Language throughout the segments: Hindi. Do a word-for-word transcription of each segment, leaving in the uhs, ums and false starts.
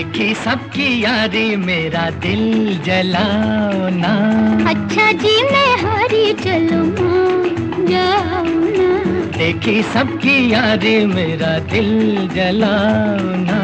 देखी सबकी यारी मेरा दिल जलाओ ना। अच्छा जी मैं हारी चलूं जाओ ना। देखी सबकी यारी मेरा दिल जलाओ ना।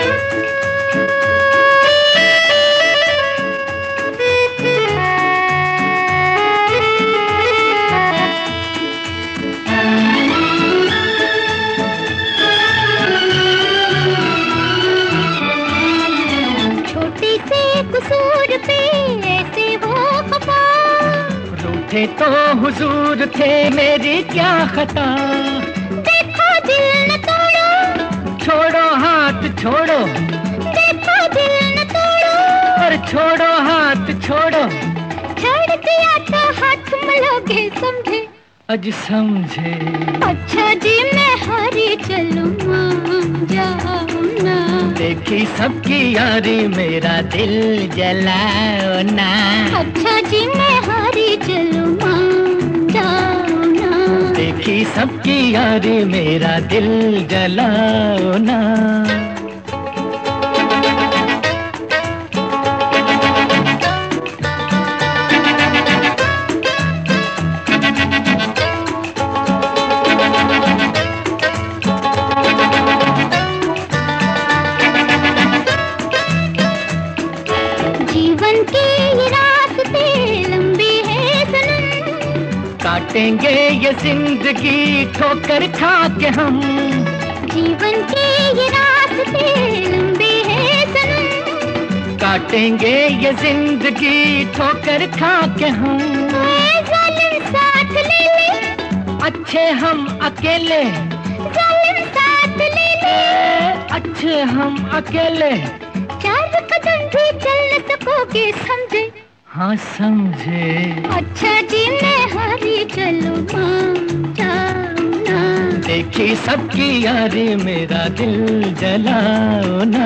कसूर पे ऐसे हो खफा, रूठे तो हुजूर थे मेरी क्या खता। देखो दिल न तोड़ो, छोड़ो हाथ छोड़ो, देखो दिल न तोड़ो, और छोड़ो हाथ छोड़ो। छोड़ दिया तो हाथ मलोगे समझे, अज समझे। अच्छा जी मैं हारी चलूं जाओ ना। देखी सबकी यारी मेरा दिल जलाओ ना। अच्छा जी मैं हारी चलूं जाओ ना। देखी सबकी यारी मेरा दिल जलाओ ना। जीवन के ये रास्ते लंबे हैं सनम, काटेंगे ये जिंदगी ठोकर खा के हम। जीवन के ये रास्ते लंबे हैं सनम, काटेंगे ये जिंदगी ठोकर खा के हम। जालिम साथ ले ले, अच्छे हम अकेले, जालिम साथ ले ले, अच्छे हम अकेले। चार कदम भी चल न सकोगे समझे, हाँ समझे। अच्छा जी मैं हारी चलूं जाओ ना। देखी सबकी यारी मेरा दिल जलाओ ना।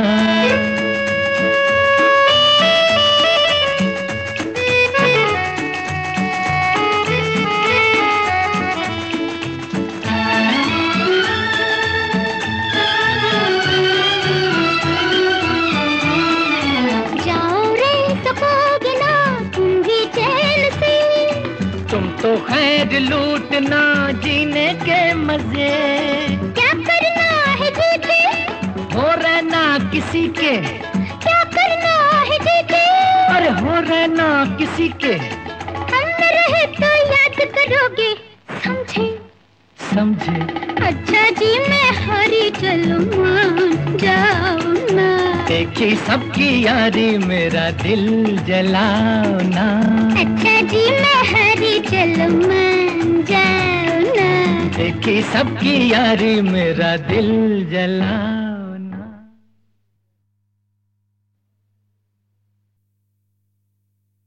तुम तो खैर लूटना जीने के मजे, क्या करना है जीते, हो रहना किसी के। क्या करना है जीते, अरे हो रहना किसी के। हम न रहे तो याद करोगे समझे, समझे। अच्छा जी मैं हारी चलूं जाओ ना। देखी सबकी यारी मेरा दिल जलाओ ना। अच्छा जी मैं हारी चलूं जाओ ना। देखी सबकी यारी मेरा दिल जलाओ।